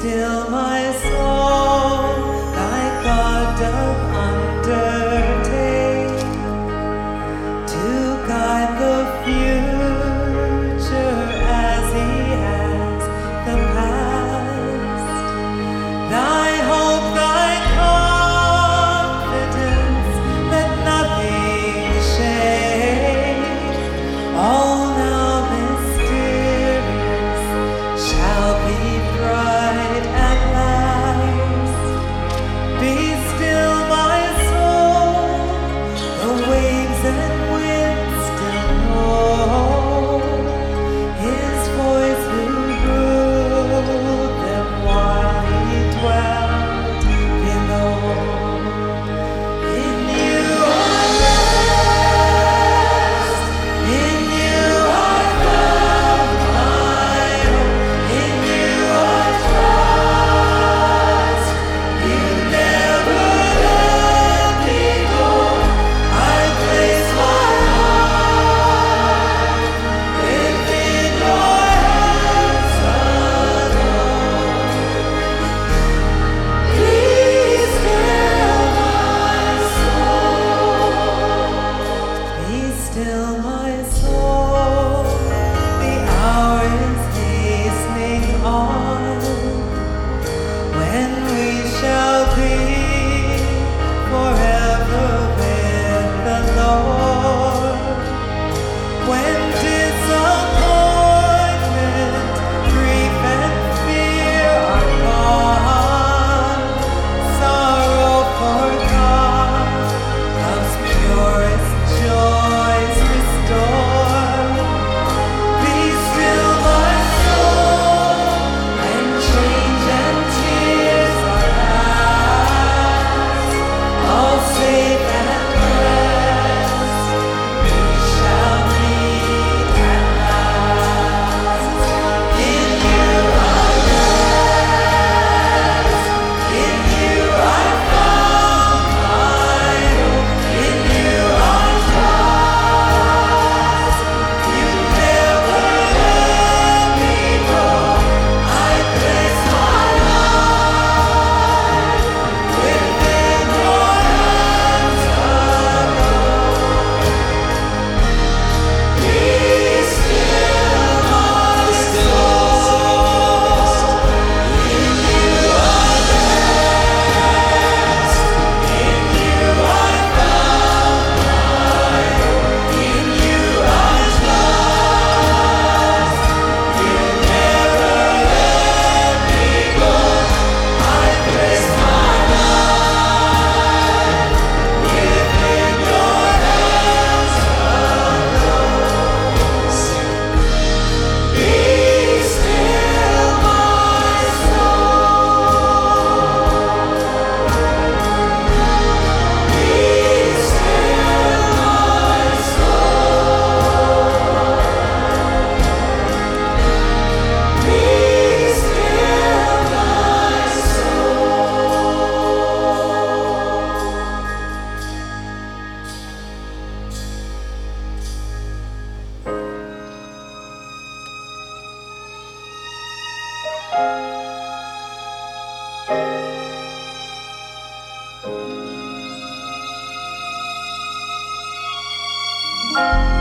still my soul, thy God doth undertake to guide the future as he has the past. Thy hope, thy confidence, let nothing shake. All now mysterious shall be bright at last. Be still, my soul, the waves and winds still know his voice who ruled them while he dwelt below. In you I rest, in you I found my hope, in you I trust. You never let me go. I place my heart within your hands alone. Please still my soul. Be still my soul. The hour is hastening on, when we shall be forever with the Lord. When disappointment, grief, and fear are gone, sorrow forgot, love's purest joys restored. Be still my soul, and change and tears are past. All safe at rest, we shall meet at last. In you I rest, in you I found my hope, in you I trust. You never let me go. I place my heart within your hands alone. Be still my soul. In you I rest, in you I found my hope, in you I trust. You never let me go. I place my heart within your hands alone. Be still my soul. Be still my soul. Be still my soul.